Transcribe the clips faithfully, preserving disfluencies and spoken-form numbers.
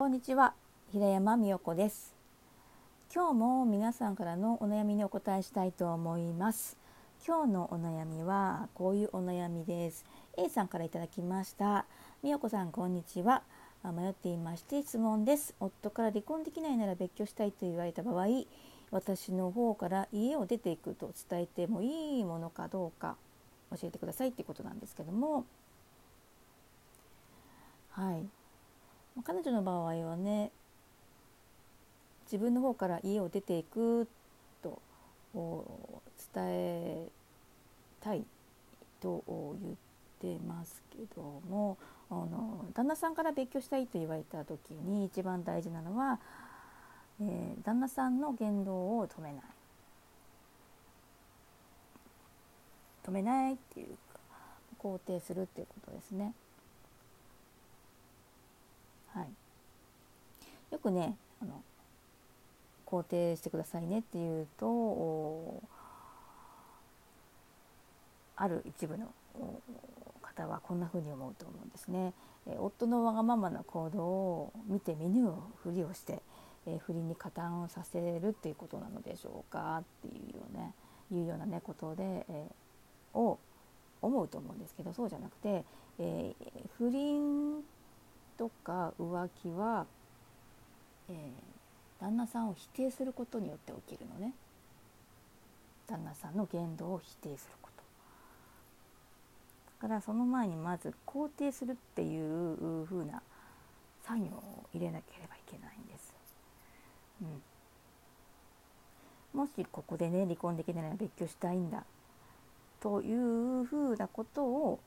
こんにちは、平山美代子です。今日も皆さんからのお悩みにお答えしたいと思います。今日のお悩みはこういうお悩みです。 A さんからいただきました。美代子さん、こんにちは。迷っていまして質問です。夫から離婚できないなら別居したいと言われた場合、私の方から家を出ていくと伝えてもいいものかどうか教えてくださいっていうことなんですけども、はい彼女の場合はね、自分の方から家を出ていくと伝えたいと言ってますけども、あの旦那さんから別居したいと言われた時に一番大事なのは、えー、旦那さんの言動を止めない止めないっていうか肯定するっていうことですね。はい、よくね、あの肯定してくださいねっていうと、ある一部の方はこんな風に思うと思うんですね。え夫のわがままな行動を見て見ぬふりをして、え不倫に加担をさせるっていうことなのでしょうかっていうような、ね、いうようなねことで、えー、を思うと思うんですけど、そうじゃなくて、えー、不倫とか浮気は、えー、旦那さんを否定することによって起きるのね。旦那さんの言動を否定すること。だからその前にまず肯定するっていう風な作業を入れなければいけないんです。うん、もしここでね離婚できないなら別居したいんだという風なことを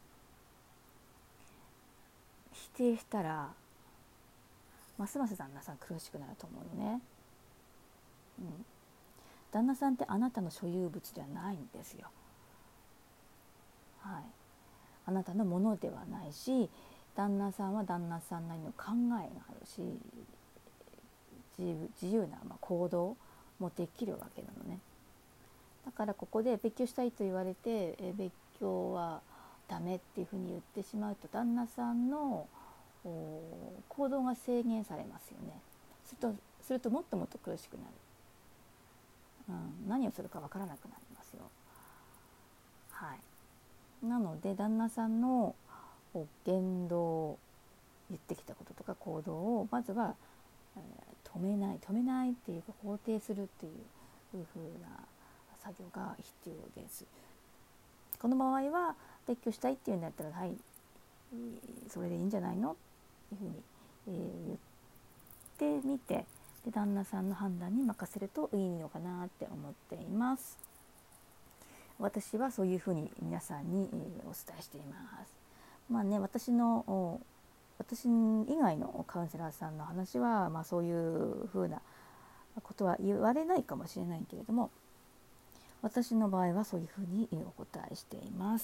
否定したら、ますます旦那さん苦しくなると思うのね。うん、旦那さんってあなたの所有物ではないんですよ。はい、あなたのものではないし、旦那さんは旦那さんなりの考えがあるし、自由な行動もできるわけなのね。だからここで別居したいと言われて、え別居はダメっていうふうに言ってしまうと、旦那さんの行動が制限されますよね。すると、するともっともっと苦しくなる、うん、何をするかわからなくなりますよ。はい、なので旦那さんの言動、言ってきたこととか行動をまずは、えー、止めない止めないっていうか肯定するっていう風な作業が必要です。この場合は別居したいっていうんだったら、はい、それでいいんじゃないのっていうふうに、えー、言ってみて、で旦那さんの判断に任せるといいのかなって思っています。私はそういうふうに皆さんに、えー、お伝えしています。まあね、私の私以外のカウンセラーさんの話は、まあ、そういうふうなことは言われないかもしれないけれども、私の場合はそういうふうにお答えしています。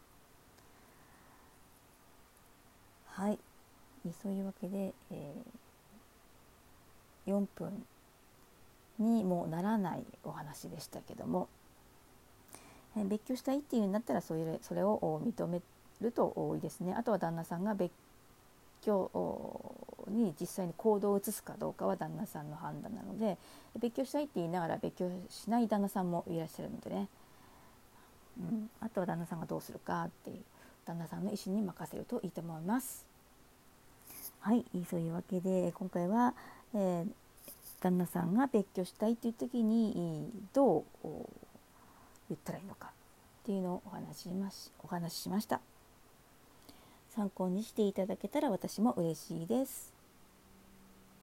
はい、そういうわけで、えー、よんぷんにもならないお話でしたけども、えー、別居したいっていうんだったらそれ、それを認めるといいですね。あとは旦那さんが別居に実際に行動を移すかどうかは旦那さんの判断なので、別居したいって言いながら別居しない旦那さんもいらっしゃるのでね、うん、あとは旦那さんがどうするかっていう旦那さんの意思に任せるといいと思います。はい、そういうわけで今回は、えー、旦那さんが別居したいという時にどう言ったらいいのかっていうのをお話ししまし、お話ししました。参考にしていただけたら私も嬉しいです。